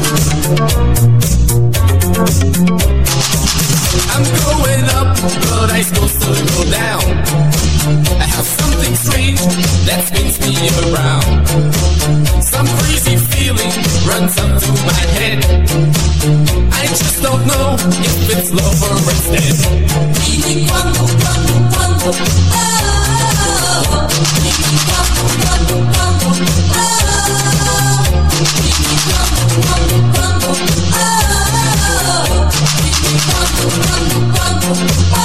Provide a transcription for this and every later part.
I'm going up, but I'm supposed to go down. I have something strange that spins me around. Some crazy feeling runs up to my head. I just don't know if it's love or instead. Dimmi quando, oh. Dimmi quando, oh. Dimmi quando, oh. Dimmi quando, oh.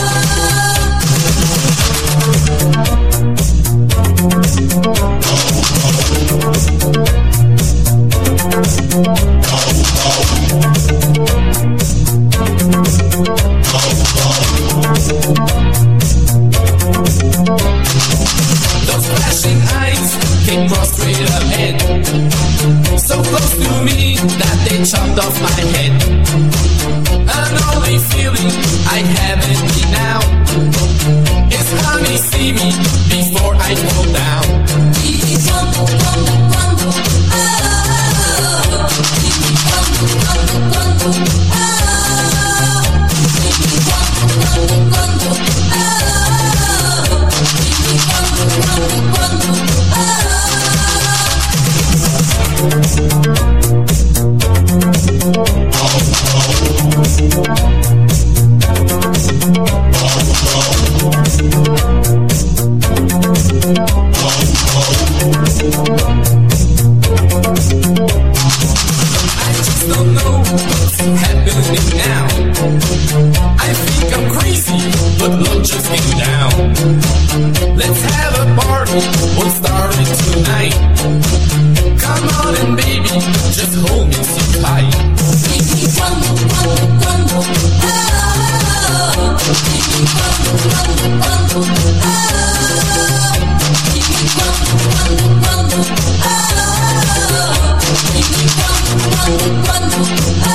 Those flashing eyes came cross straight ahead, so close to me that they chopped off my head. An only feeling I have in me now is how they see me before I fall down. Dimmi quando, oh. Dimmi quando, oh. Dimmi quando, I just don't know what's happening now. I think I'm crazy, but look, just get down. Let's have a party, we'll start it tonight. Come on and baby, just hold me so tight. Dimmi quando, oh. Dimmi quando, oh. Dimmi quando, oh. Dimmi quando, oh.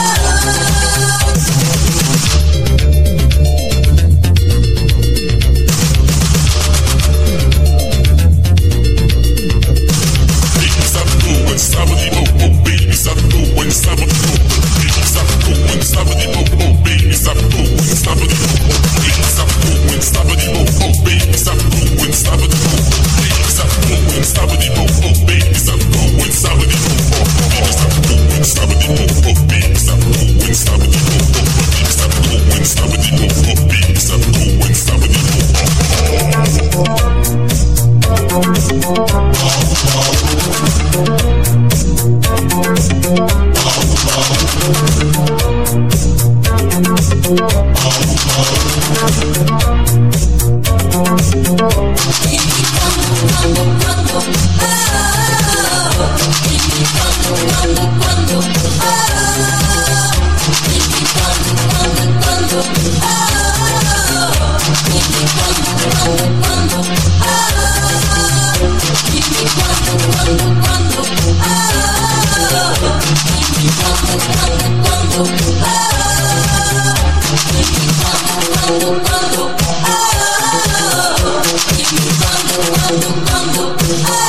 Quando